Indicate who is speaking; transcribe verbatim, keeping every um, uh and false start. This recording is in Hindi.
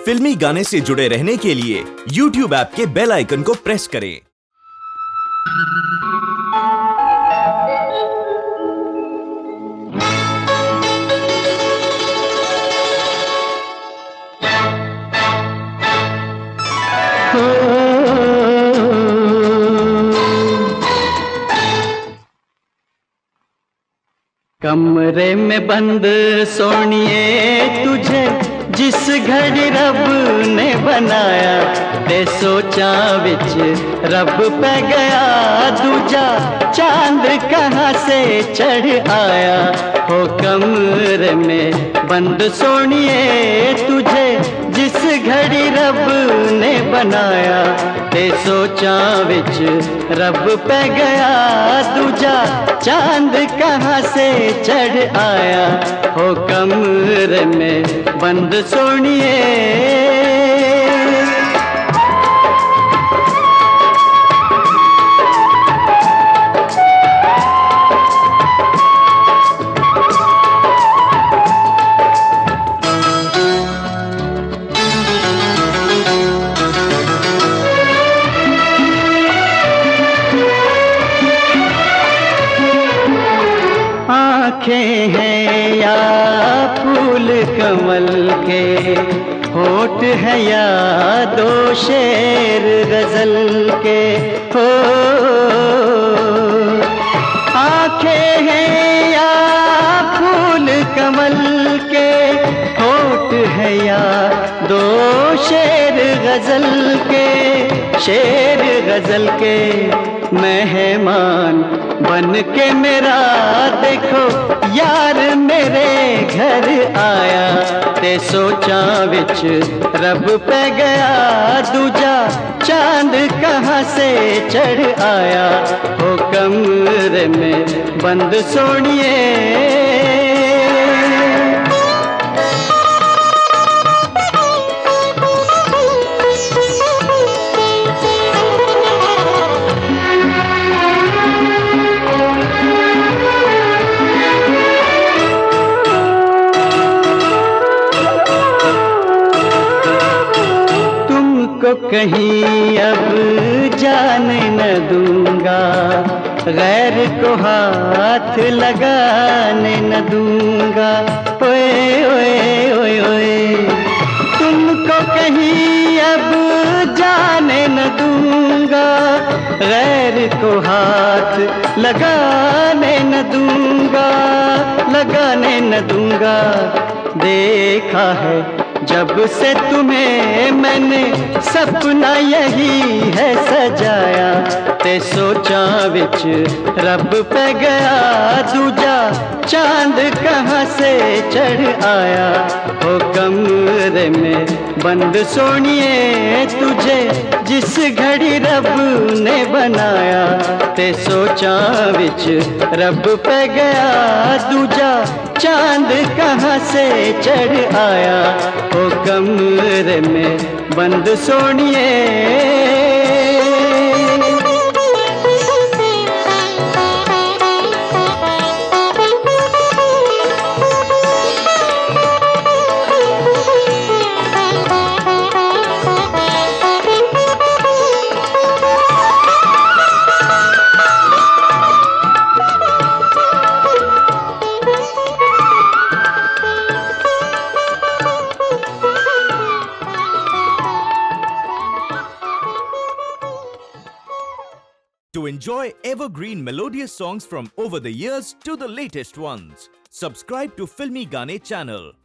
Speaker 1: फिल्मी गाने से जुड़े रहने के लिए यूट्यूब ऐप के बेल आइकन को प्रेस करें।
Speaker 2: कमरे में बंद सोनिए तुझे जिस घड़ी रब ने बनाया, ते सोचा विच रब पे गया दूजा चांद कहाँ से चढ़ आया। हो कमरे में बंद सोनिए तुझे जिस घड़ी रब ने बनाया, ते सोचा विच रब पे गया दूजा चांद कहाँ से चढ़ आया। हो कमरे में बंद सोनिए। आँखें हैं या फूल कमल के, होठ है या दो शेर गजल के। हो आँखें हैं या फूल कमल के, होठ है या दो शेर गजल के। शेर गजल के मेहमान बन के मेरा देखो यार मेरे घर आया, ते सोचा विच रब पे गया दूजा चांद कहाँ से चढ़ आया। हो कमरे में बंद सोनिए। को कहीं अब जाने न दूंगा, गैर को हाथ लगाने न दूंगा। ओए ओए ओए ओए तुमको कहीं अब जाने न दूंगा, गैर को हाथ लगाने न दूंगा, लगाने न दूंगा। देखा है जब से तुम्हें मैंने सपना यही है सजाया, ते सोचा विच रब पे गया दूजा चांद कहाँ से चढ़ आया। हो कमरे में बंद सोनिए तुझे जिस घड़ी रब ने बनाया, ते सोचा विच रब पे गया दूजा चांद कहाँ से चढ़ आया। हो कमरे में बंद सोनिए।
Speaker 1: To enjoy evergreen melodious songs from over the years to the latest ones, subscribe to Filmy Gaane channel.